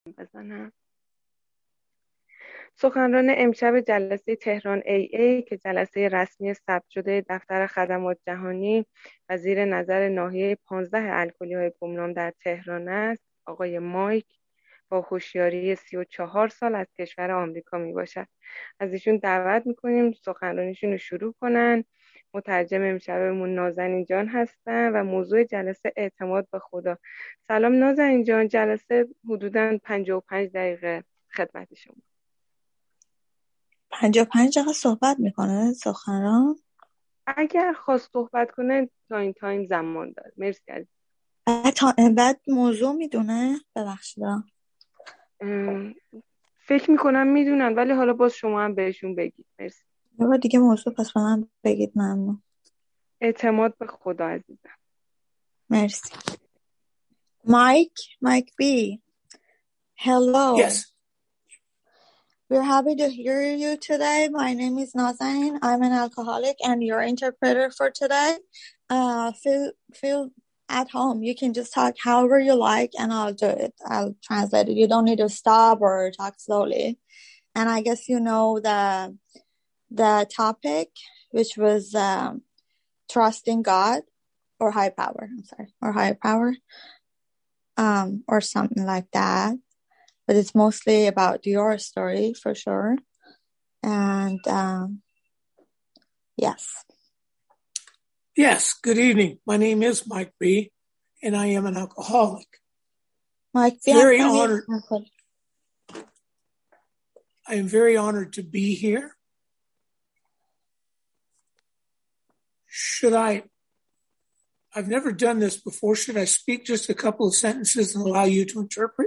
بزنم. سخنران امشب جلسه تهران AA که جلسه رسمی ثبت شده دفتر خدمات جهانی و زیر نظر ناحیه 15 الکلی‌های گمنام در تهران است، آقای مایک با هوشیاری 34 سال از کشور آمریکا می باشد. از ایشون دعوت میکنیم سخنرانیشون رو شروع کنن. مترجم امشبمون نازنین جان هستن و موضوع جلسه اعتماد به خدا. سلام نازنین جان، جلسه حدوداً 55 دقیقه خدمت شما. 55 دقیقه صحبت میکنه سخنران؟ اگر خواست صحبت کنه تا این تایم زمان داره. مرسی عزیز. بعد موضوع میدونه؟ ببخشید فکر میکنم میدونن، ولی حالا باز شما هم بهشون بگید. مرسی. یه بار دیگه موضوع پس به من بگید. ممنون. اعتماد به خدا عزیزم. مرسی. Mike B. Hello. Yes. We're happy to hear you today. My name is Nazanin. I'm an alcoholic and your interpreter for today. Feel at home. You can just talk however you like and I'll do it. I'll translate it. You don't need to stop or talk slowly. And I guess you know the topic, which was trusting God or high power. Or higher power. Or something like that. But it's mostly about your story for sure. And yes. Yes, good evening. My name is Mike B. and I am an alcoholic. Mike B. Very honored. I am very honored to be here. I've never done this before. Should I speak just a couple of sentences and allow you to interpret?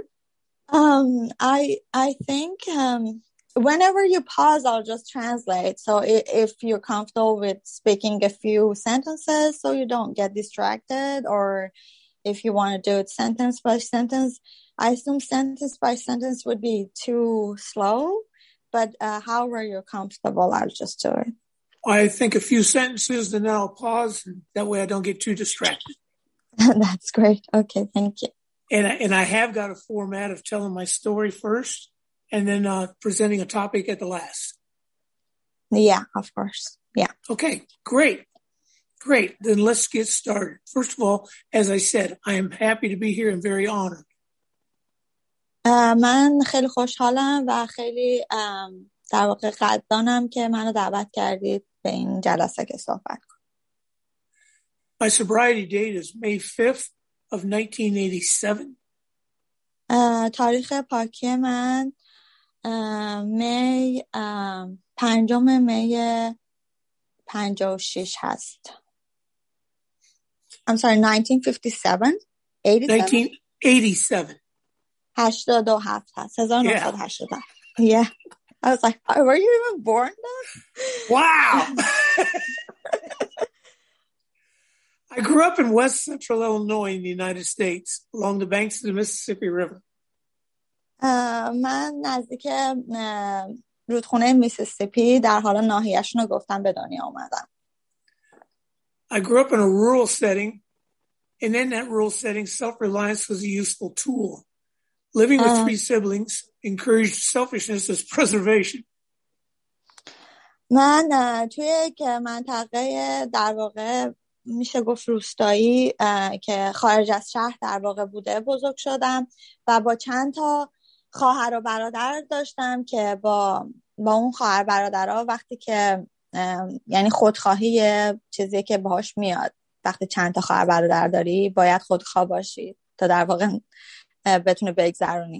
I think whenever you pause, I'll just translate. So if you're comfortable with speaking a few sentences so you don't get distracted, or if you want to do it sentence by sentence, I assume sentence by sentence would be too slow, but however you're comfortable, I'll just do it. I think a few sentences and then I'll pause, and that way I don't get too distracted. That's great. Okay, thank you. And I have got a format of telling my story first and then presenting a topic at the last. Yeah, of course. Yeah. Okay, great. Then let's get started. First of all, as I said, I am happy to be here and very honored. من خیلی خوشحالم و خیلی در واقع قدردانم که منو دعوت کردید به این جلسه که صحبت کنم. My sobriety date is May 5th of 1987. تاریخ پاکی من پنجم می 56 هست. I'm sorry, 1957? 1987. 87 هست. 1987. Yeah. I was like, were you even born then? Wow. I grew up in West Central Illinois in the United States, along the banks of the Mississippi River. من نزدیک رودخونه میسیسیپی در حال ناحیه‌شون رو گفتم به دنیا اومدم. I grew up in a rural setting, and in that rural setting, self-reliance was a useful tool. Living with three siblings encouraged selfishness as preservation. من توی یک منطقه در واقع میشه گفت روستایی که خارج از شهر در واقع بوده بزرگ شدم و با چند تا خواهر و برادر داشتم که با اون خواهر برادرها وقتی که یعنی خودخواهی چیزی که باهاش میاد، وقتی چند تا خواهر برادر داری باید خودخواه باشی تا در واقع بتونه بگذرونی.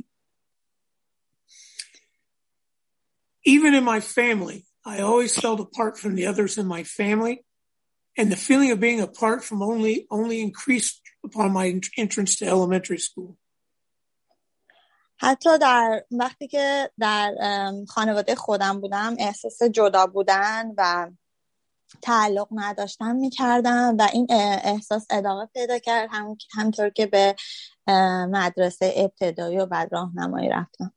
Even in my family, I always felt apart from the others in my family, and the feeling of being apart from only increased upon my entrance to elementary school. حتی وقتی که در خانواده خودم بودم احساس جدا بودن و تعلق نداشتن می‌کردم و این احساس ادامه پیدا کرد همطور که به مدرسه ابتدایی و بعد راهنمایی رفتم.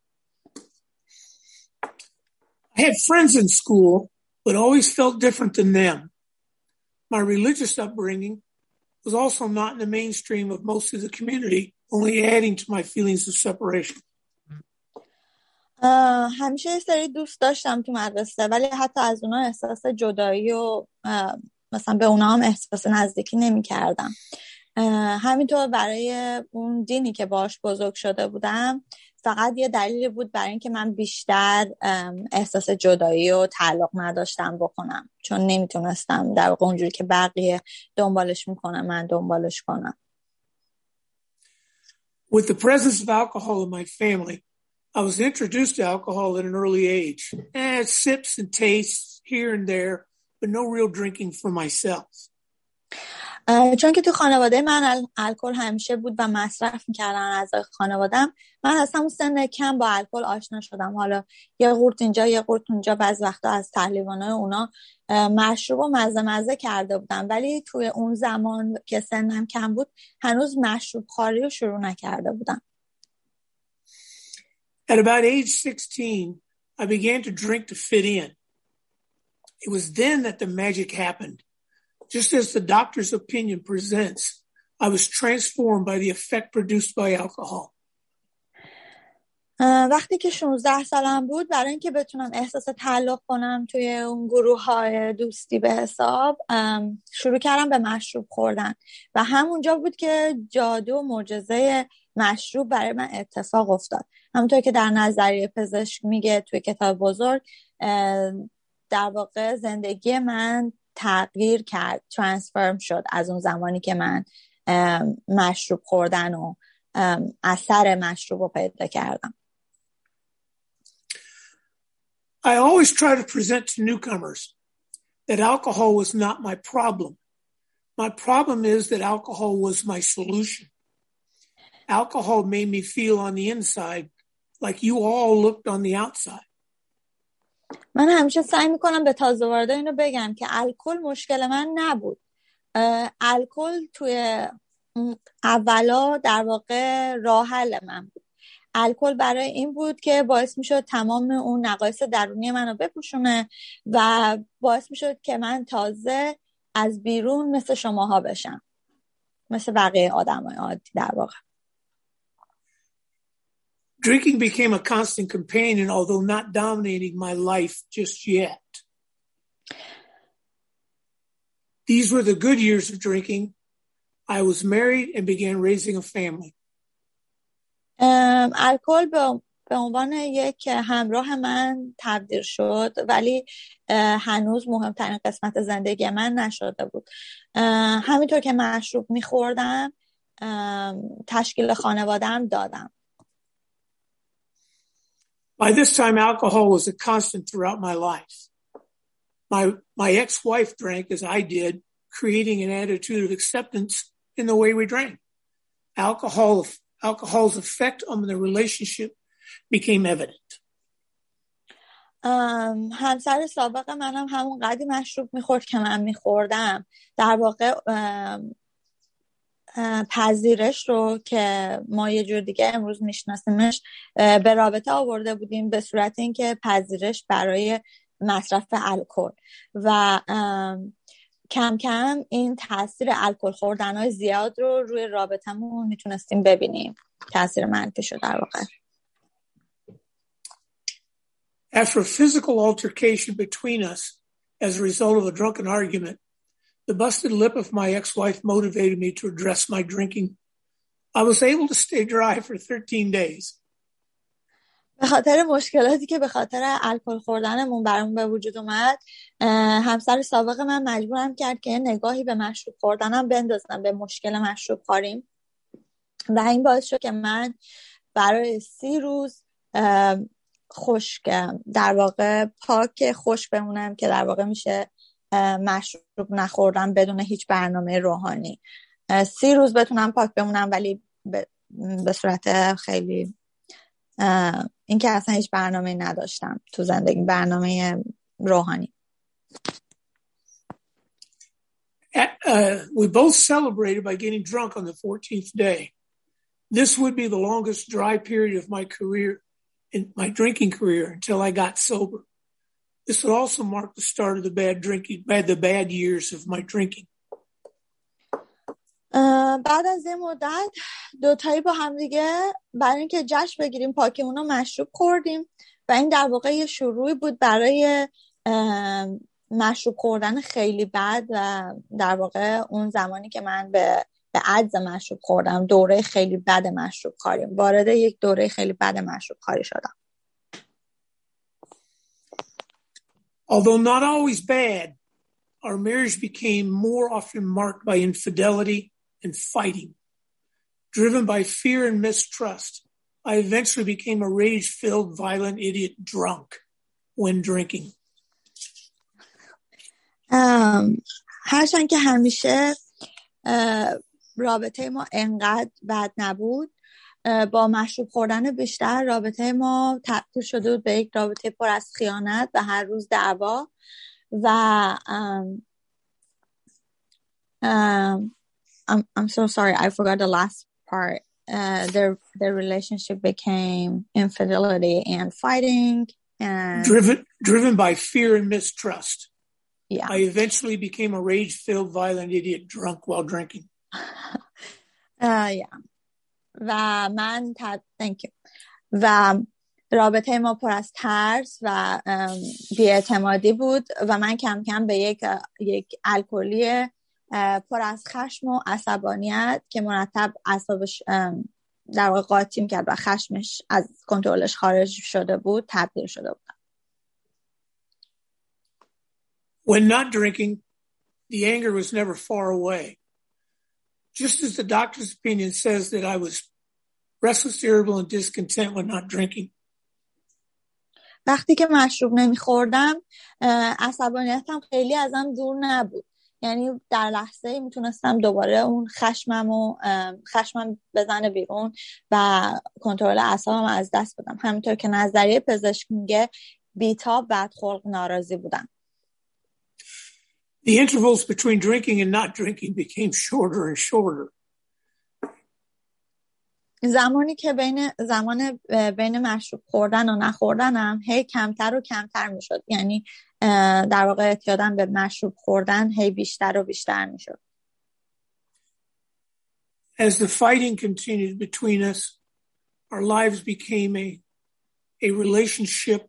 I had friends in school, but always felt different than them. My religious upbringing was also not in the mainstream of most of the community, only adding to my feelings of separation. همیشه یه سری دوست داشتم تو مدرسه، ولی حتی از اونا احساس جدایی و مثلا به اونا هم احساس نزدیکی نمی کردم. همینطور برای اون دینی که باش بزرگ شده بودم فقط یه دلیلی بود برای اینکه من بیشتر احساس جدایی و تعلق نداشتم بکنم، چون نمیتونستم در واقع اونجوری که بقیه دنبالش میکنم من دنبالش کنم. With the presence of alcohol in my family, I was introduced to alcohol at an early age. Sips and tastes here and there, but no real drinking for myself. چون که تو خانواده من الکل همیشه بود و مصرف میکردن اعضای خانوادم، من از همون سن کم با الکل آشنا شدم. حالا یه قورت اینجا یه قورت اونجا، بعض وقتا از پهلوانای اونا مشروب و مزه کرده بودم، ولی توی اون زمان که سنم کم بود هنوز مشروب خواری رو شروع نکرده بودم. At about age 16, I began to drink to fit in. It was then that the magic happened. Just as the doctor's opinion presents, I was transformed by the effect produced by alcohol. وقتی که 16 سالم بود، برای اینکه بتونم احساس تعلق کنم توی اون گروه‌های دوستی به حساب، شروع کردم به مشروب خوردن و همونجا بود که جادو و معجزه مشروب برای من اتفاق افتاد. همونطور که در نظریه پزشک میگه توی کتاب بزرگ، در واقع زندگی من تغییر کرد، ترانسفورم شد از اون زمانی که من مشروب خوردن و اثر مشروب رو پیدا کردم. I always try to present to newcomers that alcohol was not my problem. My problem is that alcohol was my solution. Alcohol made me feel on the inside like you all looked on the outside. من همیشه سعی میکنم به تازه واردا اینو بگم که الکل مشکل من نبود. الکل توی اولا در واقع راه حل من بود. الکل برای این بود که باعث میشد تمام اون نقایص درونی منو بپوشونه و باعث میشد که من تازه از بیرون مثل شماها بشم، مثل بقیه آدمای عادی در واقع. Drinking became a constant companion, although not dominating my life just yet. These were the good years of drinking. I was married and began raising a family. الکل به عنوان یک همراه من تبدیل شد، ولی هنوز مهمترین قسمت زندگی من نشده بود. همینطور که مشروب میخوردم تشکیل خانواده‌ام دادم. By this time, alcohol was a constant throughout my life. My ex-wife drank as I did, creating an attitude of acceptance in the way we drank. Alcohol's effect on the relationship became evident. همسر سابق منم همون قدری مشروب میخورد که من میخوردم. در واقع پذیرش رو که ما یه جور دیگه امروز میشناسیمش به رابطه آورده بودیم، به صورت اینکه پذیرش برای مصرف الکل و کم کم این تاثیر الکل خوردن‌های زیاد رو روی رابطمون میتونستیم ببینیم، تاثیر منفی شد در واقع. After a physical altercation between us as a result of a drunken argument, the busted lip of my ex-wife motivated me to address my drinking. I was able to stay dry for 13 days. به خاطر مشکلاتی که به خاطر الکل خوردنمون برامون به وجود اومد، همسر سابق من مجبورم کرد که نگاهی به مشروب خوردنم بندازم، به مشکل مشروب خواریم، و این باعث شد که من برای 30 روز خشک، در واقع پاک خشک بمونم، که در واقع میشه مشروب نخوردن بدون هیچ برنامه روحانی. 30 روز بتونم پاک بمونم، ولی به صورت خیلی این که اصلا هیچ برنامه نداشتم تو زندگی، برنامه روحانی. We both celebrated by getting drunk on the 14th day. This would be the longest dry period of my career, in my drinking career, until I got sober. This would also mark the start of the bad years of my drinking. بعد از یه مدت دوتایی با هم دیگه برای اینکه جشن بگیریم پاکمون رو مشروب خوردیم و این در واقع یه شروعی بود برای مشروب خوردن خیلی بد و در واقع اون زمانی که من به عجز مشروب خوردم دوره خیلی بد مشروب خواریم وارد یک دوره خیلی بد مشروب خواری شدم. Although not always bad, our marriage became more often marked by infidelity and fighting. Driven by fear and mistrust, I eventually became a rage-filled, violent idiot drunk when drinking. هرچند که همیشه رابطه ما انقدر بد نبود، با مشروب خوردن بیشتر رابطه ما تبدیل شده بود به یک رابطه پر از خیانت و هر روز دعوا و I'm so sorry, I forgot the last part. Their relationship became infidelity and fighting and driven by fear and mistrust. Yeah. I eventually became a rage-filled, violent idiot drunk while drinking. Yeah. و من thank you. و رابطه ما پر از ترس و بی‌اعتمادی بود و من کم کم به یک الکلی پر از خشم و عصبانیت که مرتب اعصابش در واقع قاطی می‌کرد و خشمش از کنترلش خارج شده بود تبدیل شده بود. When not drinking, the anger was never far away. Just as the doctor's opinion says that I was restless, irritable, and discontent when not drinking. وقتی که مشروب نمیخوردم عصبانیتم خیلی ازم دور نبود. یعنی در لحظه میتونستم دوباره اون خشمم بزنه بیرون و کنترل اعصابم از دست بدم. همینطور که نظریه پزشک میگه بی‌تاب، بدخلق، ناراضی بودم. The intervals between drinking and not drinking became shorter and shorter. زمانی که بین مشروب خوردن و نخوردنم هی کمتر و کمتر میشد. یعنی در واقع اعتیادم به مشروب خوردن هی بیشتر و بیشتر میشد. As the fighting continued between us, our lives became a relationship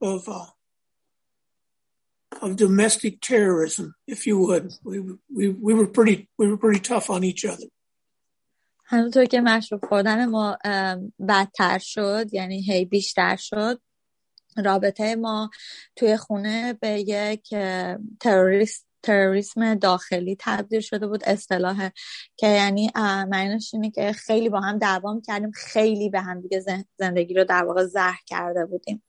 of domestic terrorism, if you would. We were pretty tough on each other. همونطور که مشروب خوردن ما بدتر شد، یعنی هی بیشتر شد، رابطه ما توی خونه به یک تروریسم داخلی تبدیل شده بود. اصطلاح که یعنی معنیش اینه که خیلی با هم دعوا می‌کردیم، خیلی به هم دیگه زندگی رو در واقع زهر کرده بودیم.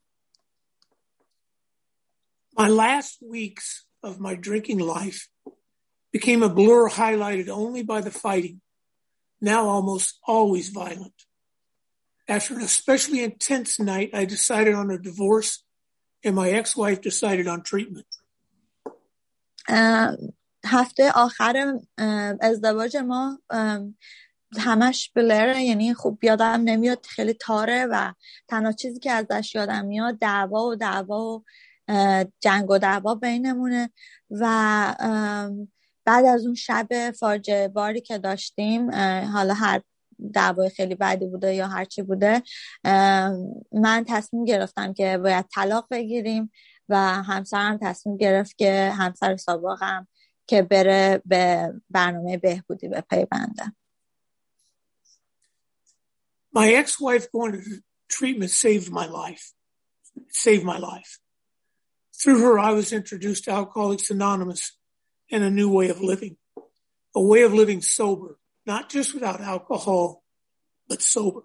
My last weeks of my drinking life became a blur highlighted only by the fighting, now almost always violent. After an especially intense night, I decided on a divorce, and my ex-wife decided on treatment. هفته آخر ازدواج ما همش بلره، یعنی خوب یادم نمیاد، خیلی تاره و تنها چیزی که ازش یادم میاد دعوا و جنگ و دعوا بینمونه و بعد از اون شب فاجعه باری که داشتیم، حالا هر دعوای خیلی بدی بوده یا هر چی بوده، من تصمیم گرفتم که باید طلاق بگیریم و همسرم تصمیم گرفت که همسر سابقم که بره به برنامه بهبودی بپیونده. My ex-wife going to treatment saved my life. Through her, I was introduced to Alcoholics Anonymous and a new way of living sober, not just without alcohol, but sober.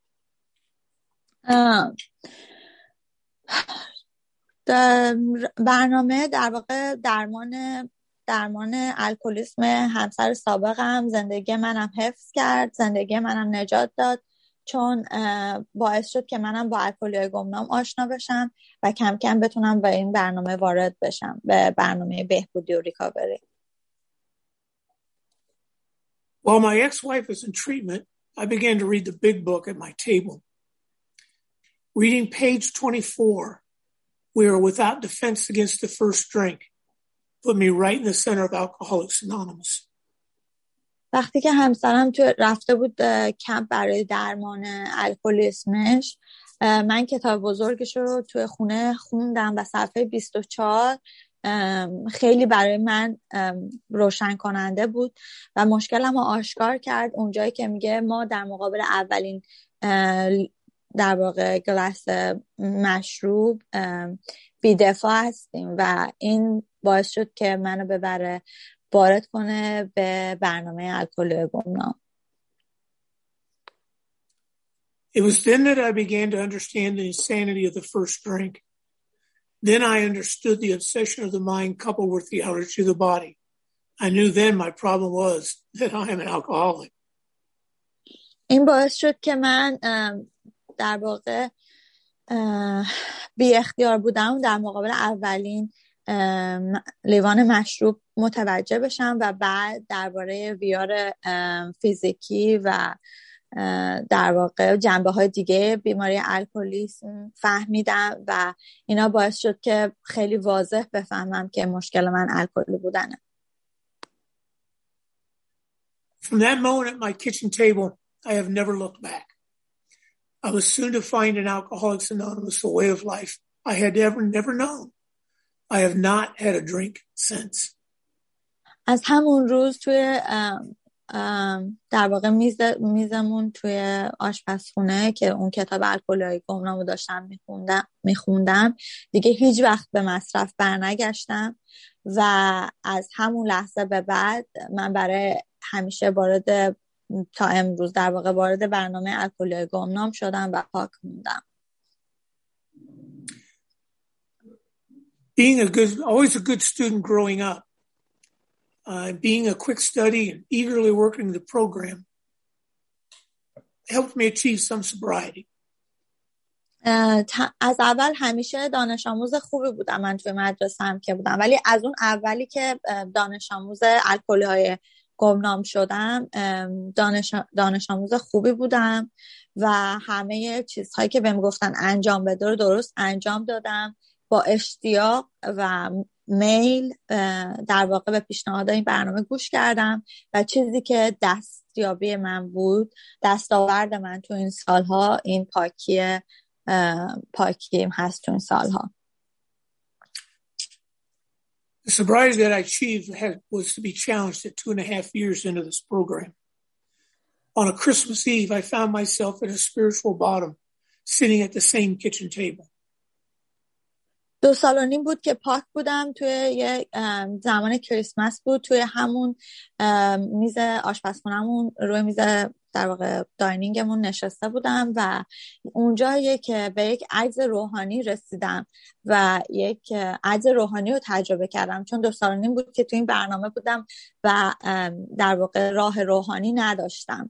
برنامه در واقع درمان الکلیسم همسر سابقم زندگی منم حفظ کرد، زندگی منم نجات داد، چون باعث شد که منم با الکلیای گمنام آشنا بشم و کم کم بتونم به این برنامه وارد بشم، به برنامه بهبودی و ریکاوری. While my ex-wife was in treatment, I began to read the big book at my table. Reading page 24, we are without defense against the first drink, put me right in the center of Alcoholics Anonymous. وقتی که همسرم رفته بود کمپ برای درمان الکلیسمش، من کتاب بزرگش رو توی خونه خوندم و صفحه 24 خیلی برای من روشن کننده بود و مشکلم رو آشکار کرد. اونجایی که میگه ما در مقابل اولین در واقع گلاس مشروب بی‌دفاع هستیم و این باعث شد که منو ببره وارد کنه به برنامه الکلی گمنام. It was then that I began to understand the insanity of the first drink. Then I understood the obsession of the mind coupled with the outrage to the body. I knew then my problem was that I am an alcoholic. این باعث شد که من در واقع بی اختیار بودم در مقابل اولین لیوان مشروب متوجه بشم و بعد درباره ویار فیزیکی و در واقع جنبه‌های دیگه بیماری الکلیسم فهمیدم و اینا باعث شد که خیلی واضح بفهمم که مشکل من الکلی بودنه. From that moment at my kitchen table, I have never looked back. I was soon to find in Alcoholics Anonymous a way of life I had never known. I have not had a drink since. از همون روز توی در واقع میزمون توی آشپزخونه که اون کتاب الکلی‌های گمنامو داشتم میخوندم دیگه هیچ وقت به مصرف برنگشتم و از همون لحظه به بعد من برای همیشه تا امروز در واقع وارد برنامه الکلی‌های گمنام شدم و پاک موندم. Being always a good student growing up, being a quick study and eagerly working the program helped me achieve some sobriety. از اول همیشه دانش آموز خوبی بودم من توی مدرسه هم که بودم، ولی از اون اولی که دانش آموز الکلی‌های گمنام شدم دانش آموز خوبی بودم و همه چیزهایی که بهم گفتن انجام بده رو درست انجام دادم. با اشتیاق و میل در واقع به پیشنهادهای این برنامه گوش کردم و چیزی که دستیابی من بود، دستاورد من تو این سالها، این پاکیم هست تو این سالها. The sobriety that I achieved was to be challenged at 2.5 years into this program. On a Christmas Eve, I found myself at a spiritual bottom, sitting at the same kitchen table. 2.5 سال بود که پاک بودم. توی یه زمان کریسمس بود، توی همون میز آشپزخونه‌مون روی میز در واقع داینینگمون نشسته بودم و اونجاییه که به یک عجز روحانی رسیدم و یک عجز روحانی رو تجربه کردم، چون 2.5 سال بود که توی این برنامه بودم و در واقع راه روحانی نداشتم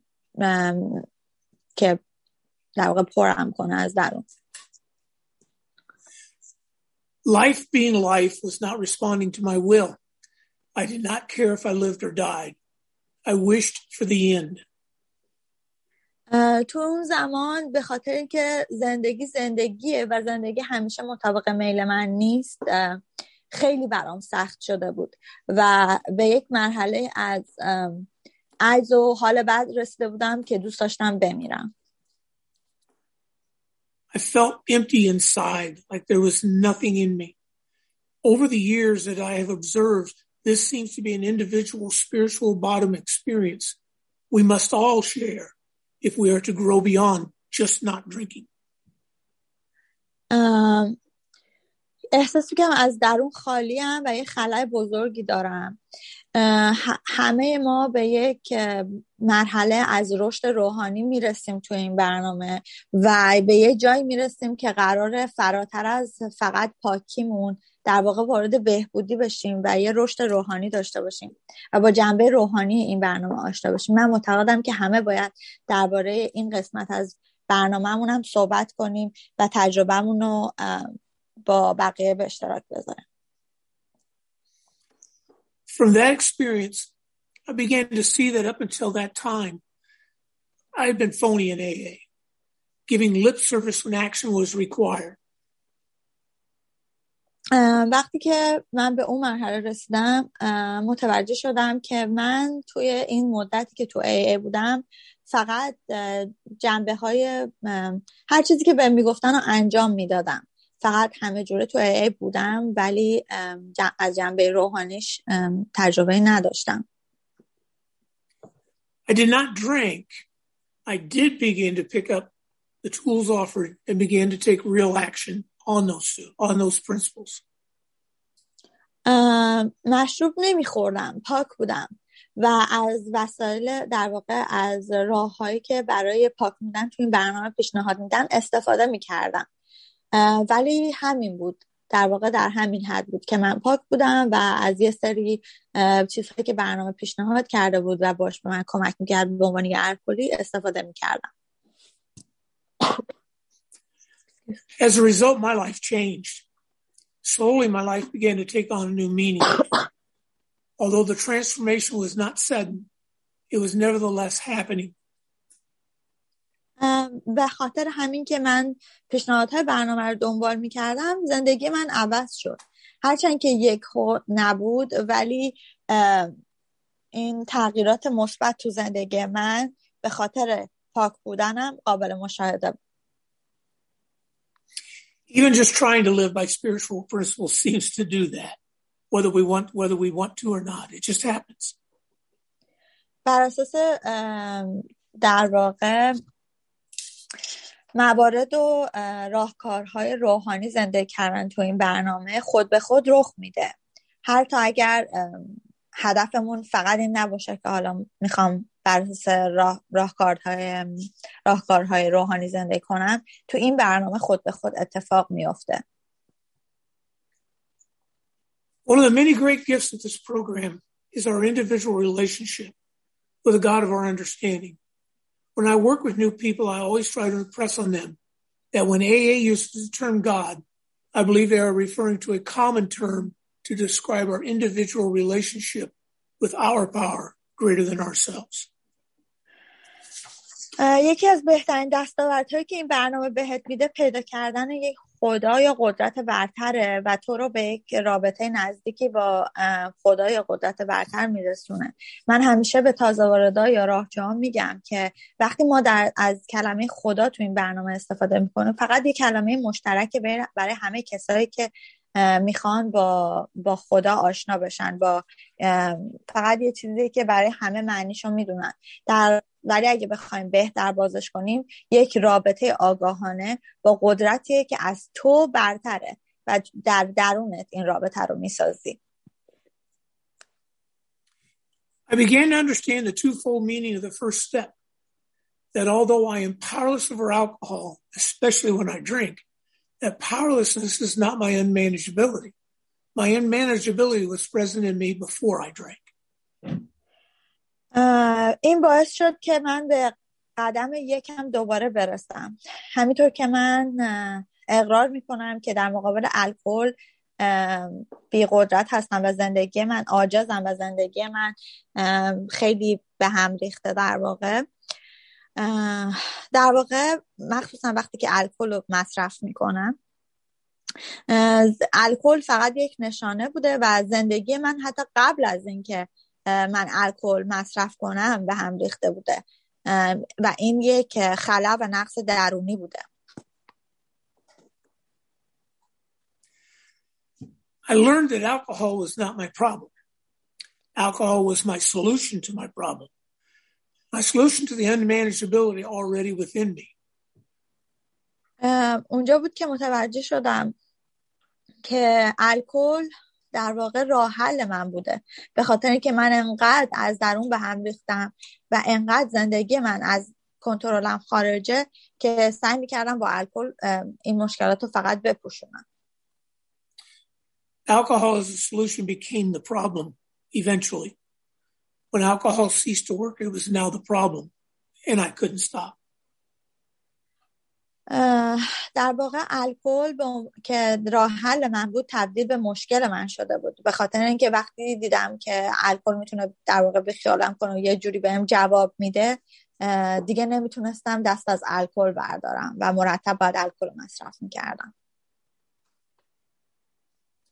که در واقع پرم کنه از درون. Life being life was not responding to my will. I did not care if I lived or died. I wished for the end. تو اون زمان به خاطر اینکه زندگیه و زندگی همیشه مطابق میل من نیست، خیلی برام سخت شده بود و به یک مرحله از عجز و حال بد رسیده بودم که دوست داشتم بمیرم. I felt empty inside, like there was nothing in me. Over the years that I have observed, this seems to be an individual spiritual bottom experience we must all share if we are to grow beyond just not drinking. احساس می‌کنم از درون خالیم و یه خلأ بزرگی دارم. همه ما به یک مرحله از رشد روحانی میرسیم تو این برنامه و به یه جایی میرسیم که قراره فراتر از فقط پاکیمون در واقع وارد بهبودی بشیم و یه رشد روحانی داشته باشیم و با جنبه روحانی این برنامه آشنا بشیم. من معتقدم که همه باید درباره این قسمت از برنامه‌مون هم صحبت کنیم و تجربه‌مون رو با بقیه به اشتراک بذاریم. From that experience, I began to see that up until that time, I had been phony in AA, giving lip service when action was required. وقتی که من به اون مرحله رسیدم متوجه شدم که من توی این مدتی که تو AA بودم فقط جنبه های هر چیزی که بهم میگفتن رو انجام میدادم. فقط همه جوره تو AA بودم ولی از جنبه روحانیش تجربه نداشتم. I did not drink. I did begin to pick up the tools offered and began to take real action on those principles. مشروب نمیخوردم، پاک بودم و از وسایل در واقع از راههایی که برای پاک بودن تو این برنامه پیشنهاد میدن استفاده میکردم، ولی همین بود، در واقع در همین حد بود که من پاک بودم و از یه سری چیزهایی که برنامه پیشنهاد کرده بود و باش به من کمک میکرد به عنوان یه الکلی استفاده میکردم. As a result, my life changed. Slowly, my life began to take on a new meaning. Although the transformation was not sudden, it was nevertheless happening. به خاطر همین که من پیشنهادهای برنامه رو دنبال میکردم زندگی من عوض شد. هرچند که یک نبود ولی این تغییرات مثبت تو زندگی من به خاطر پاک بودنم قابل مشاهده بود. Even just trying to live by spiritual principles seems to do that, whether we want to or not. It just happens. بر اساس در واقع موارد و راهکارهای روحانی زندگی کردن تو این برنامه خود به خود رخ میده. حتی اگر هدفمون فقط این نباشه که حالا میخوام بر اساس راهکارهای روحانی زندگی کنم، تو این برنامه خود به خود اتفاق میفته. One of the many great gifts of this program is our individual relationship with the God of our understanding. When I work with new people, I always try to impress on them that when AA uses the term God, I believe they are referring to a common term to describe our individual relationship with our power greater than ourselves. یکی از بهترین دستاوردهایی که این برنامه بهت میده پیدا کردن یک خدا یا قدرت برتره و تو رو به یک رابطه نزدیکی با خدا یا قدرت برتر میرسونه. من همیشه به تازه واردا یا راهجویان میگم که وقتی ما از کلمه خدا تو این برنامه استفاده میکنیم فقط یک کلمه مشترک برای همه کسایی که میخوان با خدا آشنا بشن، با فقط یه چیزی که برای همه معنیشو میدونن. ولی اگه بخوایم بهتر بازش کنیم یک رابطه آگاهانه با قدرتیه که از تو برتره و در درونت این رابطه رو میسازی. I began to understand the twofold meaning of the first step, that although I am powerless over alcohol, especially when I drink, that powerlessness is not my unmanageability. My unmanageability was present in me before I drank. این باعث شد که من به قدم یکم دوباره برسم. همینطور که من اقرار میکنم که در مقابل الکل بی قدرت هستم و زندگی من عاجزم و زندگی من خیلی به هم ریخته در واقع مخصوصا وقتی که الکل رو مصرف میکنم. الکل فقط یک نشانه بوده و زندگی من حتی قبل از اینکه من الکل مصرف کنم به هم ریخته بوده و این یک خلأ و نقص درونی بوده. I learned that alcohol was not my problem. Alcohol was my solution to my problem. My solution to the unmanageability already within me. اونجا بود که متوجه شدم که الکل در واقع راه حل من بوده، به خاطر اینکه من انقدر از درون به هم ریختم و انقدر زندگی من از کنترلم خارجه که سعی می‌کردم با الکل این مشکلات رو فقط بپوشونم. Alcohol as a solution became the problem eventually. When alcohol ceased to work, it was now the problem, and I couldn't stop. در واقع الکل که راه حل من بود تبدیل به مشکل من شده بود، به خاطر اینکه وقتی دیدم که الکل میتونه در واقع به خیالم کنه و یه جوری بهم جواب میده دیگه نمیتونستم دست از الکل بردارم و مرتب باید الکل مصرف میکردم.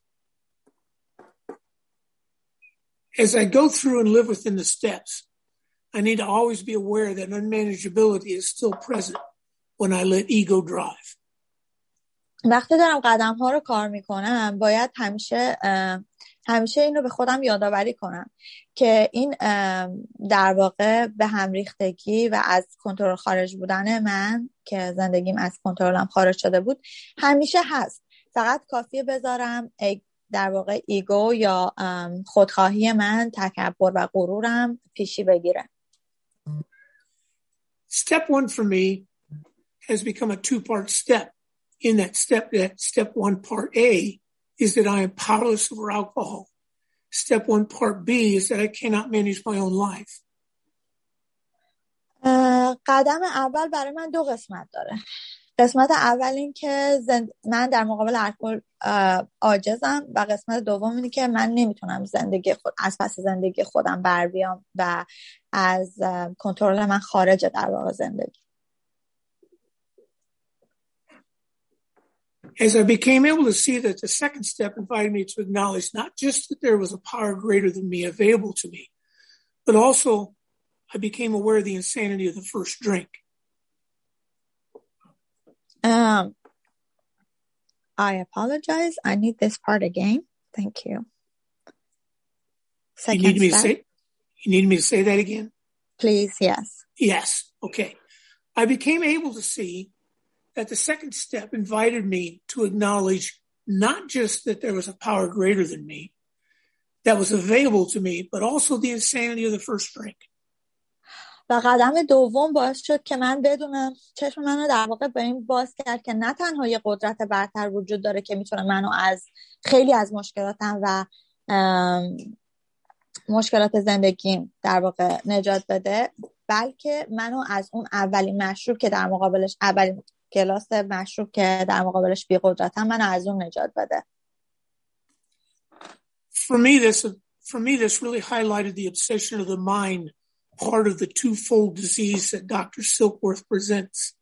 As I go through and live within the steps, I need to always be aware that unmanageability is still present when I let ego drive. وقتی دارم قدم ها رو کار میکنم باید همیشه این رو به خودم یادآوری کنم که این در واقع به هم ریختگی و از کنترل خارج بودن من که زندگیم از کنترلم خارج شده بود همیشه هست. فقط کافیه بذارم در واقع ایگو یا خودخواهی من، تکبر و غرورم پیشی بگیره. Step one for me has become a two-part step. In that step one, part A, is that I am powerless over alcohol. Step one, part B, is that I cannot manage my own life. قدم اول برای من دو قسمت داره. قسمت اول این که من در مقابل الکل عاجزم و قسمت دوم اینه که من نمیتونم از پس زندگی خودم بر بیام و از کنترل من خارجه در واقع زندگی. As I became able to see that the second step invited me to acknowledge not just that there was a power greater than me available to me, but also I became aware of the insanity of the first drink. I apologize. I need this part again. Thank you. You need me to say that again? Please, yes. Yes. Okay. I became able to see that the second step invited me to acknowledge not just that there was a power greater than me that was available to me, but also the insanity of the first drink. و قدم دوم باعث شد که من بدونم، چشم منو در واقع به این باز کرد که نه تنها یه قدرت برتر وجود داره که میتونه منو از خیلی از مشکلاتم و مشکلات زندگیم در واقع نجات بده، بلکه منو از اون اولین مشروب که در مقابلش اولین گلاس مشروب که در مقابلش بی قدرتم منو از اون نجات بده. For me this really highlighted the obsession of the mind, part of the twofold disease that Dr. Silkworth presents.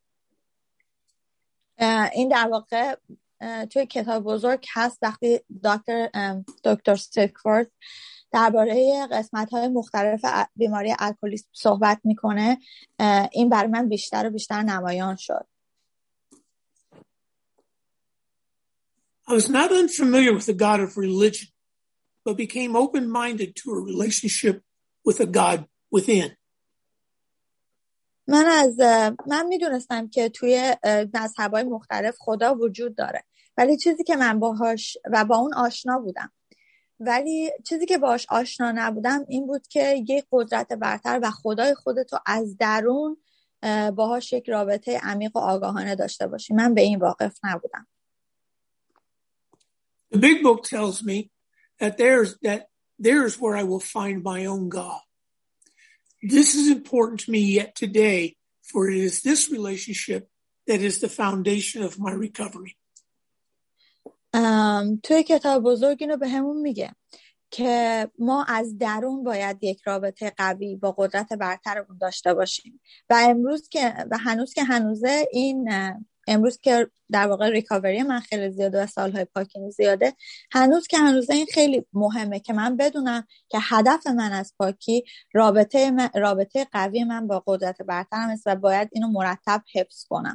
این در واقع توی کتاب بزرگ هست وقتی دکتر سیلکورث درباره قسمت‌های مختلف بیماری الکلیسم صحبت میکنه. این برای من بیشتر و بیشتر نمایان شد. I was not unfamiliar with the God of religion, but became open-minded to a relationship with a God within. من میدونستم که توی مذهب‌های مختلف خدا وجود داره، ولی چیزی که من باهاش و با اون آشنا بودم، ولی چیزی که باهاش آشنا نبودم این بود که یک قدرت برتر و خدای خودتو از درون باهاش یک رابطه عمیق و آگاهانه داشته باشی. من به این واقف نبودم. The big book tells me that there's where I will find my own God. This is important to me yet today, for it is this relationship that is the foundation of my recovery. توی کتاب بزرگ اینو به همون میگه که ما از درون باید یک رابطه قوی با قدرت برترمون داشته باشیم و امروز که در واقع ریکاوری من خیلی زیاده و سالهای پاکی زیاده، هنوزه این خیلی مهمه که من بدونم که هدف من از پاکی رابطه قوی من با قدرت برترم است و باید اینو مرتب حفظ کنم.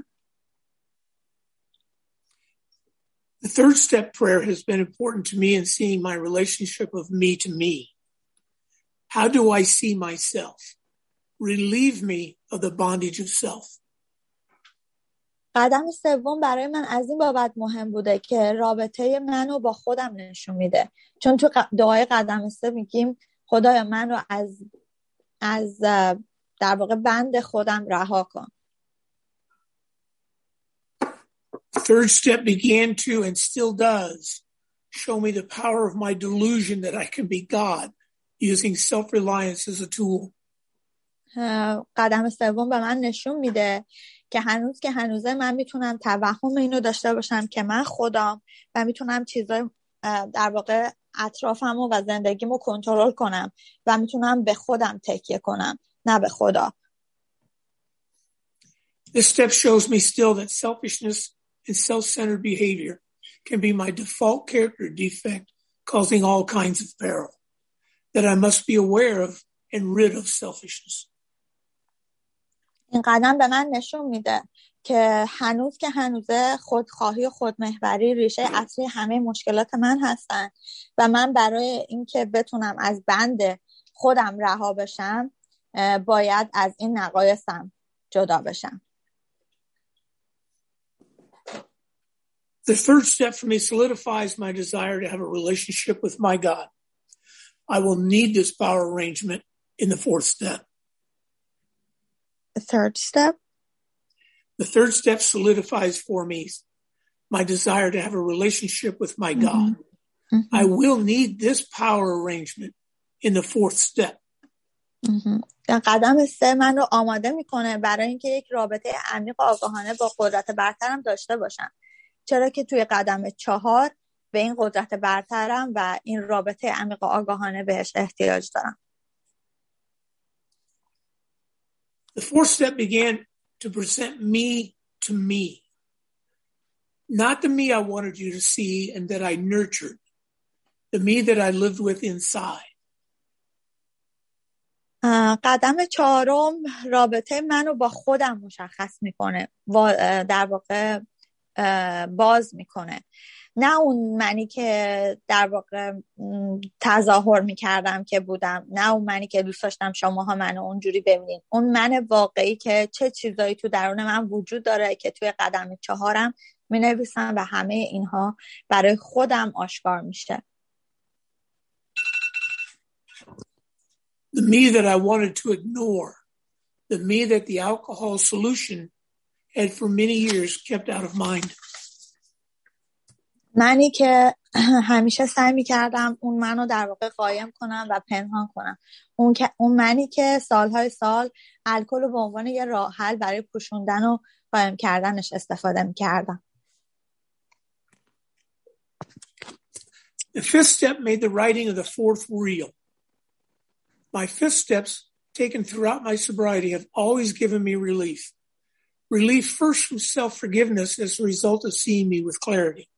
The third step prayer has been important to me in seeing my relationship of me to me. How do I see myself? Relieve me of the bondage of self. قدم سوم برای من از این بابت مهم بوده که رابطه منو با خودم نشون میده، چون تو دعای قدم سه میگیم خدایا من رو از در واقع بند خودم رها کن. Third step began to and still does show me the power of my delusion that I can be God using self-reliance as a tool. قدم سوم به من نشون میده که هنوزه من میتونم توهم اینو داشته باشم که من خودم و میتونم چیزای در واقع اطرافمو و زندگیمو کنترل کنم و میتونم به خودم تکیه کنم نه به خدا. This step shows me still that selfishness and self-centered behavior can be my default character defect, causing all kinds of peril. that I must be aware of and rid of selfishness. این قدم به من نشون میده که هنوزه خودخواهی و خودمحوری ریشه اصلی همه مشکلات من هستن و من برای اینکه بتونم از بند خودم رها بشم باید از این نقایصم جدا بشم. The third step for me solidifies my desire to have a relationship with my God. I will need this power arrangement in the fourth step. The third step? The third step solidifies for me my desire to have a relationship with my God. I will need this power arrangement in the fourth step. قدم 3 من رو آماده میکنه برای اینکه یک رابطه عمیق و آگاهانه با قدرت برترم داشته باشم. چرا که توی قدم 4 به این قدرت برترم و این رابطه عمیق و آگاهانه بهش احتیاج دارم. The fourth step began to present me to me. Not the me I wanted you to see and that I nurtured. The me that I lived with inside. قدم 4 رابطه منو با خودم مشخص میکنه. در واقع باز میکنه. نه اون منی که در واقع تظاهر میکردم که بودم، نه اون منی که دوست داشتم شماها منو اونجوری ببینین. اون من واقعی که چه چیزایی تو درون من وجود داره که توی قدم 4 مینویسم و همه اینها برای خودم آشکار میشه. The me that I wanted to ignore. The me that the alcohol solution had for many years kept out of mind. منی که همیشه سعی می‌کردم اون منو در واقع قایم کنم و پنهان کنم. اون منی که سالهای سال الکل رو به عنوان یه راه حل برای پوشوندن و قایم کردنش استفاده می‌کردم. The fifth step made the writing of the fourth real. My fifth steps taken throughout my sobriety have always given me relief. Relief first from self-forgiveness as a result of seeing me with clarity.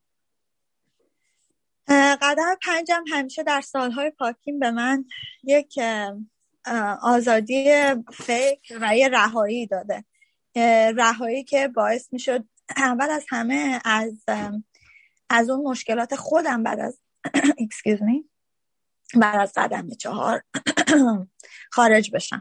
قدم 5 همیشه در سالهای پاکیم به من یک آزادی فکر و یه رهایی داده. رهایی که باعث میشد اول از همه از اون مشکلات خودم بعد از قدم 4 خارج بشم.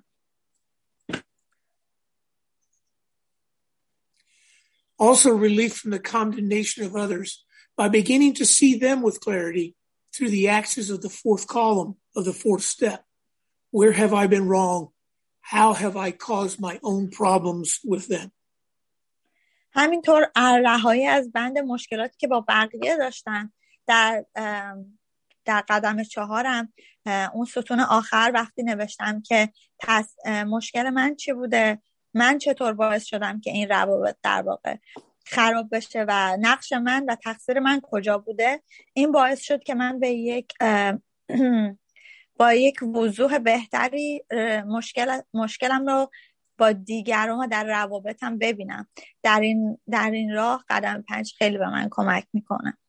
Also relief from the condemnation of others by beginning to see them with clarity through the axis of the fourth column of the fourth step. Where have I been wrong? How have I caused my own problems with them? همینطور رهایی از بند مشکلاتی که با بقیه داشتن در قدم 4 اون ستون آخر وقتی نوشتم که مشکل من چی بوده، من چطور باعث شدم که این روابط در واقع خراب بشه و نقش من و تقصیر من کجا بوده، این باعث شد که من با یک وضوح بهتری مشکلم رو با دیگران و در روابطم ببینم. در این راه قدم 5 خیلی به من کمک میکنه.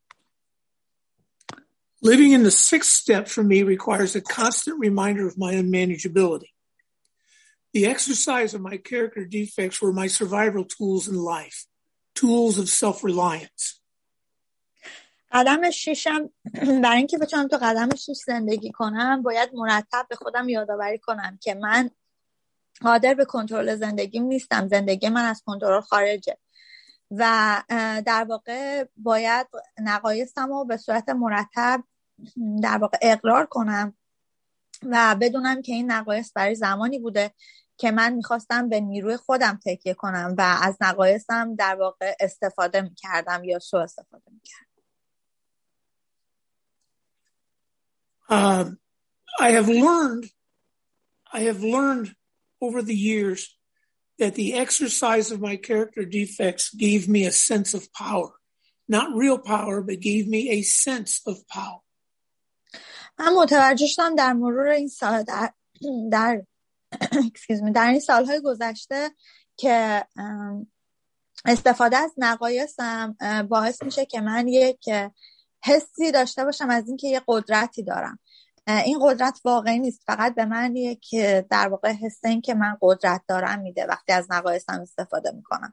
Living in the sixth step for me requires a constant reminder of my unmanageability. The exercise of my character defects were my survival tools in life, tools of self-reliance. قدم 6 برای اینکه بتونم تو قدم 6 زندگی کنم باید مرتب به خودم یادآوری کنم که من قادر به کنترل زندگیم نیستم. زندگی من از کنترل خارجه و در واقع باید نقایصم رو به صورت مرتب در واقع اقرار کنم و بدونم که این نقایص برای زمانی بوده که من میخواستم به نیروی خودم تکیه کنم و از نقایصم در واقع استفاده میکردم یا سوء استفاده میکردم. I have learned over the years that the exercise of my character defects gave me a sense of power. Not real power, but gave me a sense of power. من متوجه شدم در مرور این سال در این سالهای گذشته که استفاده از نقایصم باعث میشه که من یک حسی داشته باشم از اینکه یه قدرتی دارم. این قدرت واقعی نیست، فقط به من که در واقع حس این که من قدرت دارم میده وقتی از نقایصم استفاده میکنم.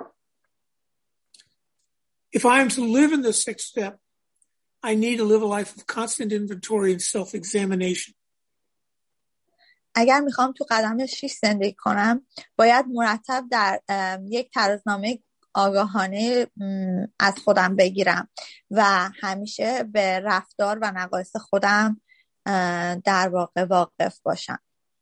If I am to live in the sixth step, I need to live a life of constant inventory and self-examination. اگر میخوام تو قدم 6 زندگی کنم باید مرتب در یک ترازنامه آگاهانه از خودم بگیرم و همیشه به رفتار و نقایص خودم در واقع واقف باشم.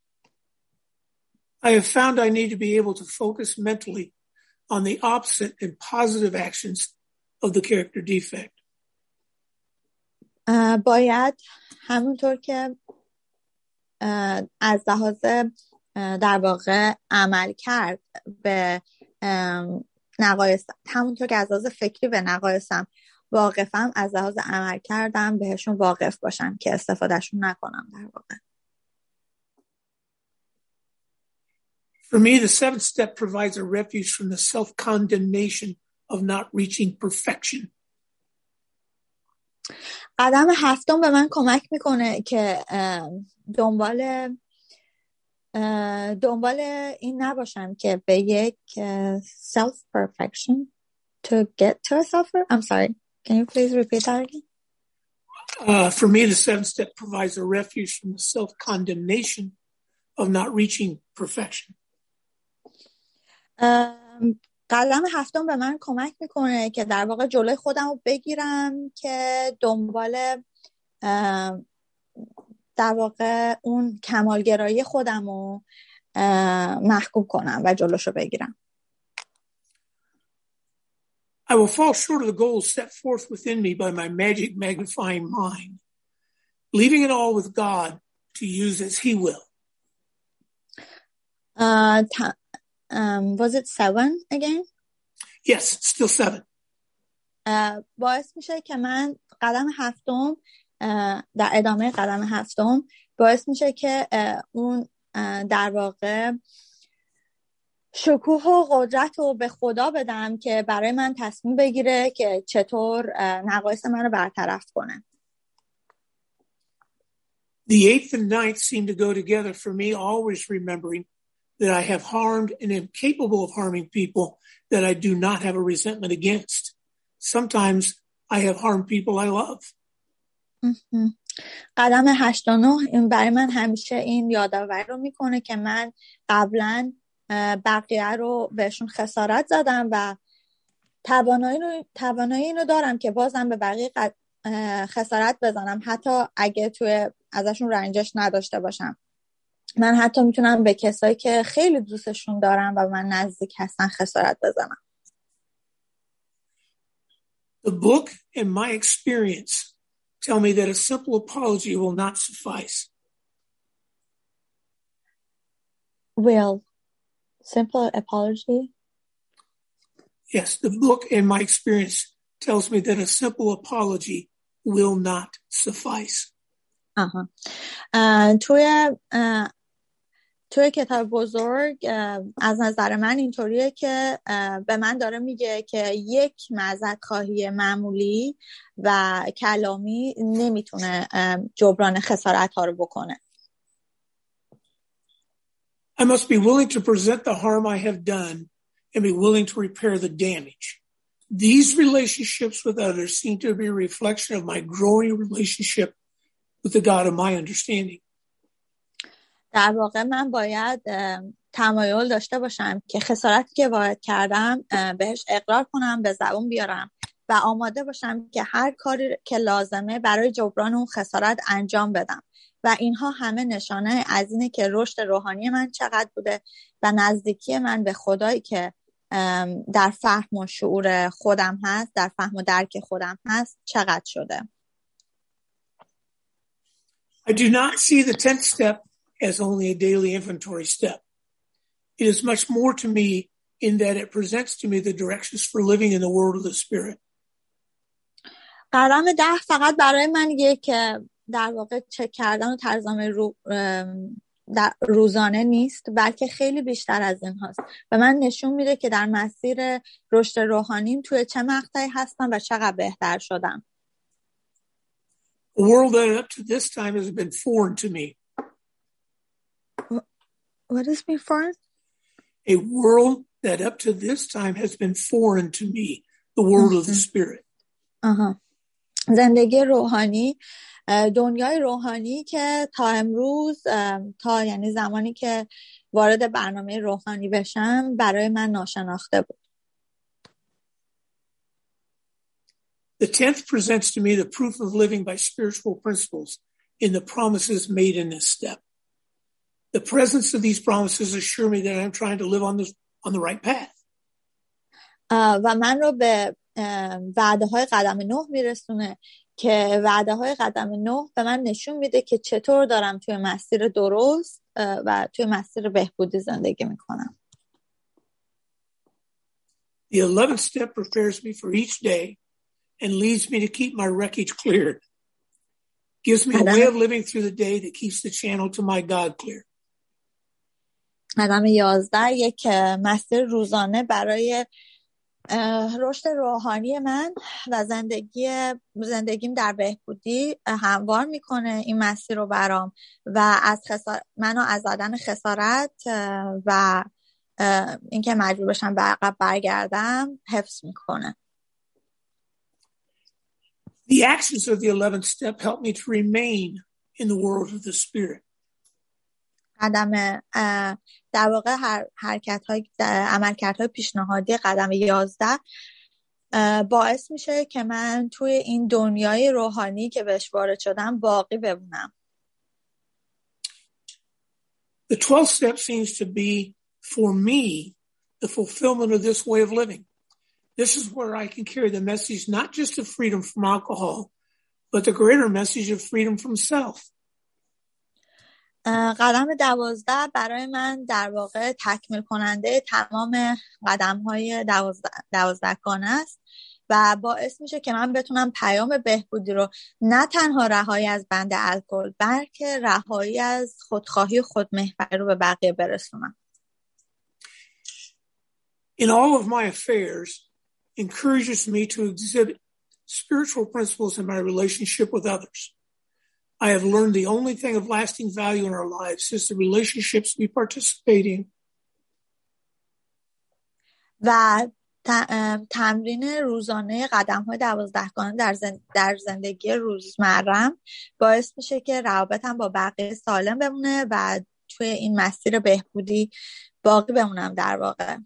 I have found I need to be able to focus mentally on the opposite and positive actions of the character defect. باید همونطور که از لحاظ در واقع عمل کرد به نقایص، همونطور که از لحاظ فکری به نقایصم واقفم، از لحاظ عمل کردم بهشون واقف باشم که استفادهشون نکنم در واقع. For me, the seventh step provides a refuge from the self-condemnation of not reaching perfection. قدم 7 به من کمک میکنه که دنبال این نباشم که به یک self perfection to get to a self. I'm sorry. Can you please repeat that again? For me, the seventh step provides a refuge from the self-condemnation of not reaching perfection. قدم 7 به من کمک میکنه که در واقع جلوی خودم رو بگیرم که دنبال در واقع اون کمالگرایی خودم رو محکوم کنم و جلوشو بگیرم. I will fall short of the goals set forth within me by my magic magnifying mind, leaving it all with God to use as He will. Was it 7 again? Yes, still 7. باعث میشه که من قدم 7 در ادامه قدم 7 باعث میشه که اون در واقع شکوه و قدرت رو به خدا بدم که برای من تصمیم بگیره که چطور نقایص من رو برطرف کنه. The 8th and 9th seem to go together for me, always remembering that I have harmed and am capable of harming people that I do not have a resentment against. Sometimes I have harmed people I love. قدم 8 و 9 این برای من همیشه این یادآوری رو میکنه که من قبلا بقیه رو بهشون خسارت زدم و توانایی اینو دارم که بازم به بقیه خسارت بزنم، حتی اگه توی ازشون رنجش نداشته باشم. من حتی میتونم به کسایی که خیلی دوستشون دارم و من نزدیک هستن خسارت بزنم. The book and my experience tell me that a simple apology will not suffice. Will simple apology? Yes, the book and my experience tells me that a simple apology will not suffice. توی کتاب بزرگ از نظر من اینطوریه که به من داره میگه که یک معذرت خواهی معمولی و کلامی نمیتونه جبران خسارت ها رو بکنه. I must be willing to present the harm I have done and be willing to repair the damage. These relationships with others seem to be a reflection of my growing relationship with the God of my understanding. در واقع من باید تمایل داشته باشم که خسارتی که وارد کردم بهش اقرار کنم، به زبون بیارم و آماده باشم که هر کاری که لازمه برای جبران اون خسارت انجام بدم و اینها همه نشانه از اینه که رشد روحانی من چقدر بوده و نزدیکی من به خدایی که در فهم و شعور خودم هست، در فهم و درک خودم هست چقدر شده. I do not see the 10th step as only a daily inventory step. It is much more to me in that it presents to me the directions for living in the world of the Spirit. قدم 10 فقط برای من یک در واقع چک کردن و ترجمه روزانه نیست، بلکه خیلی بیشتر از این هست و من نشون میده که در مسیر رشد روحانیم توی چه مقطعی هستم و چقدر بهتر شدم. A world that up to this time has been foreign to me. What is me foreign? A world that up to this time has been foreign to me. The world of the spirit. زندگی روحانی، دنیای روحانی که تا امروز، تا یعنی زمانی که وارد برنامه روحانی بشم، برای من ناشناخته بود. The 10th presents to me the proof of living by spiritual principles in the promises made in this step. The presence of these promises assure me that I'm trying to live on the right path. و من رو به وعده های قدم 9 میرسونه که وعده های قدم 9 به من نشون میده که چطور دارم توی مسیر درست و توی مسیر بهبودی زندگی میکنم. The 11th step prepares me for each day and leads me to keep my wreckage cleared. Gives me a way of living through the day that keeps the channel to my God clear. قدم 11 یک مسیر روزانه برای رشد روحانی من و زندگیم در بهبودی هموار میکنه این مسیر رو برام و منو از زدن خسارت و اینکه مجبور بشم به عقب برگردم حفظ میکنه. The actions of the 11th step help me to remain in the world of the spirit. قدم در واقع عملکردهای پیشنهادی قدم 11 باعث میشه که من توی این دنیای روحانی که بهش وارد شدم باقی بمونم. The 12th step seems to be for me the fulfillment of this way of living. This is where I can carry the message not just of freedom from alcohol, but the greater message of freedom from self. قدم 12 برای من در واقع تکمیل کننده تمام قدم‌های 12 گانه است و باعث میشه که من بتونم پیام بهبودی رو نه تنها رهایی از بند الکل بلکه رهایی از خودخواهی و خودمحوری رو به بقیه برسونم. In all of my affairs encourages me to exhibit spiritual principles in my relationship with others. I have learned the only thing of lasting value in our lives is the relationships we participate in. و تمرین روزانه قدم‌های 12 گانه در زندگی روزمرم باعث میشه که روابطم با بقیه سالم بمونه و توی این مسیر بهبودی باقی بمونم در واقع.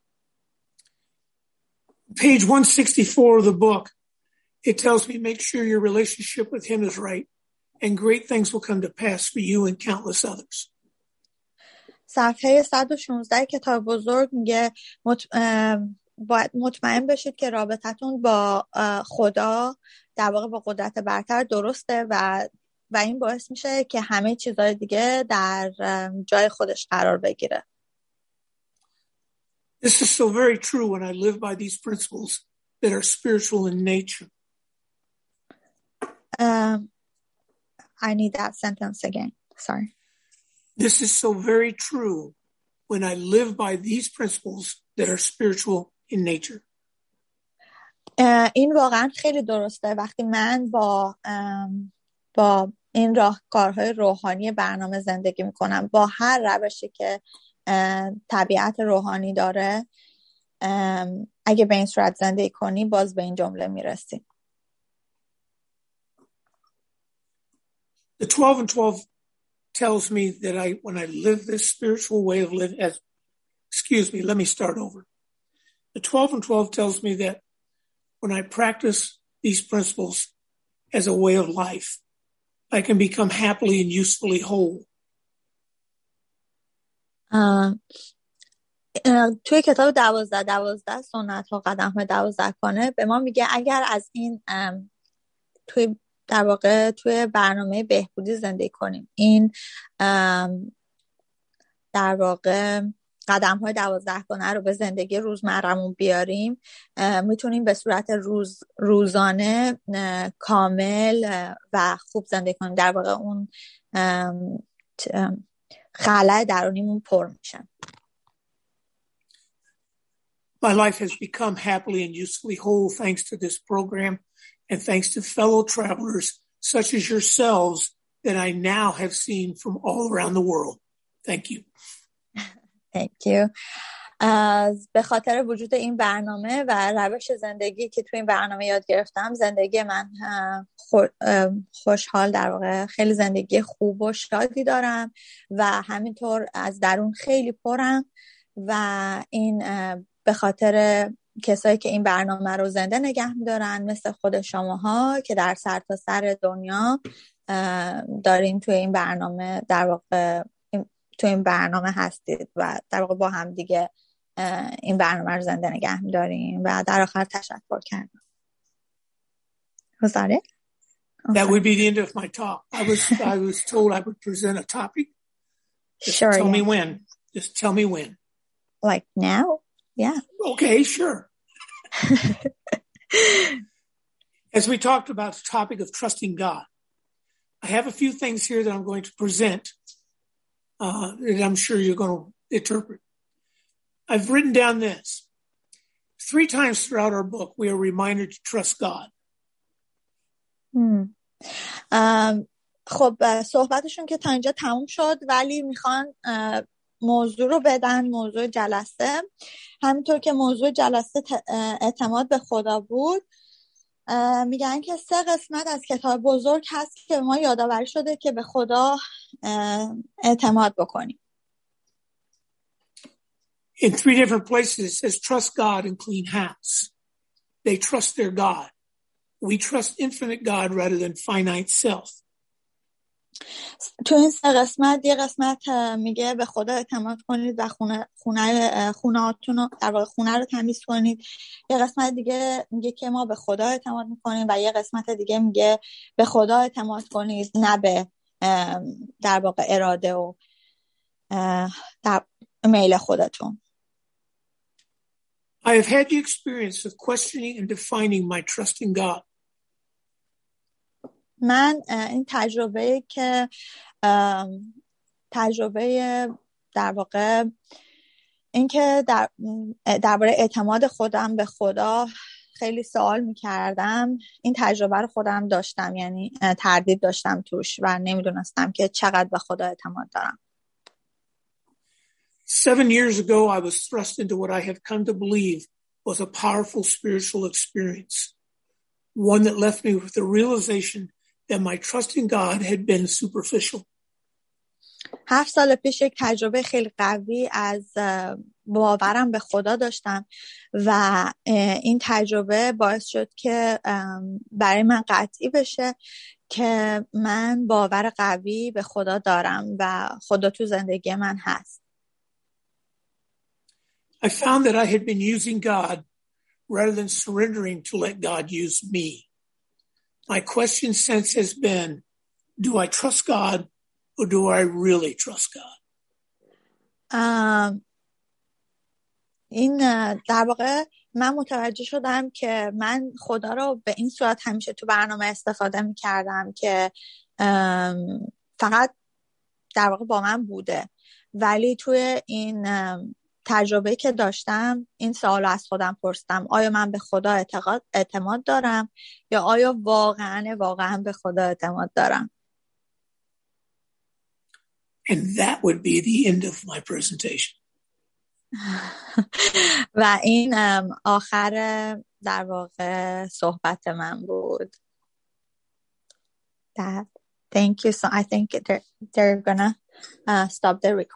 Page 164 of the book, it tells me make sure your relationship with him is right and great things will come to pass for you and countless others. صفحه 116 کتاب بزرگ میگه باید مطمئن بشید که رابطتون با خدا در واقع با قدرت برتر درسته و این باعث میشه که همه چیزهای دیگه در جای خودش قرار بگیره. This is so very true when I live by these principles that are spiritual in nature. I need that sentence again. Sorry. This is so very true when I live by these principles that are spiritual in nature. این واقعا خیلی درسته وقتی من با این راهکارهای روحانی برنامه زندگی میکنم با هر روشی که طبیعت روحانی داره. اگه به این صورت زندگی کنی باز به این جمله میرسی. The 12 and 12 tells me that when I live this spiritual way of living, let me start over. The 12 and 12 tells me that when I practice these principles as a way of life, I can become happily and usefully whole. توی کتاب 12 سنت ها قدم های 12 گانه به ما میگه اگر از این در واقع توی برنامه بهبودی زندگی کنیم این در واقع قدم های 12 گانه رو به زندگی روزمرمون بیاریم میتونیم به صورت روزانه کامل و خوب زندگی کنیم. در واقع اون خلأ درونیمون پر میشن. My life has become happily and usefully whole thanks to this program and thanks to fellow travelers such as yourselves that I now have seen from all around the world. Thank you. Thank you. به خاطر وجود این برنامه و روش زندگی که توی این برنامه یاد گرفتم، زندگی من خوشحال، در واقع خیلی زندگی خوب و شادی دارم و همینطور از درون خیلی پرم و این به خاطر کسایی که این برنامه رو زنده نگه می‌دارن، مثل خود شماها که در سرتاسر دنیا دارین توی این برنامه، در واقع توی این برنامه هستید و در واقع با هم دیگه این برنامه رو زنده نگه می‌داریم. و در آخر تشکر کردم. Was that it? That would be the end of my talk. I was told I would present a topic. Just sure. Tell me when. Just tell me when. Like now? Yeah. Okay, sure. As we talked about the topic of trusting God, I have a few things here that I'm going to present that I'm sure you're going to interpret. I've written down this. 3 times throughout our book, we are reminded to trust God. خب صحبتشون که تا اینجا تموم شد، ولی میخوان موضوع رو بدن، موضوع جلسه. همینطور که موضوع جلسه اعتماد به خدا بود، میگن که 3 قسمت از کتاب بزرگ هست که ما یادآوری شده که به خدا اعتماد بکنیم. In 3 different places it says trust God and clean house. They trust their God. We trust infinite God rather than finite self. تو این 3 قسمت، یه قسمت میگه به خدا اعتماد کنید و خونه‌هاتون رو، در واقع خونه رو تمیز کنید. یه قسمت دیگه میگه که ما به خدا اعتماد میکنیم و یه قسمت دیگه میگه به خدا اعتماد کنید، نه به در واقع اراده و در میل خودتون. I have had the experience of questioning and defining my trust in God. من این تجربه در واقع این که درباره اعتماد خودم به خدا خیلی سوال میکردم، این تجربه رو خودم داشتم، یعنی تردید داشتم توش و نمیدونستم که چقدر به خدا اعتماد دارم. 7 years ago, I was thrust into what I have come to believe was a powerful spiritual experience. One that left me with the realization that my trust in God had been superficial. 7 سال پیش یک تجربه خیلی قوی از باورم به خدا داشتم و این تجربه باعث شد که برای من قطعی بشه که من باور قوی به خدا دارم و خدا تو زندگی من هست. I found that I had been using God rather than surrendering to let God use me. My question since has been, do I trust God or do I really trust God? این در واقع من متوجه شدم که من خدا رو به این صورت همیشه تو برنامه استفاده می کردم که فقط در واقع با من بوده، ولی توی این تجربه که داشتم این سوال از خودم پرسیدم، آیا من به خدا اعتماد دارم یا آیا واقعا به خدا اعتماد دارم؟ And that would be the end of my presentation. و این آخر در واقع صحبت من بود. Thank you. So I think they're gonna stop the recording.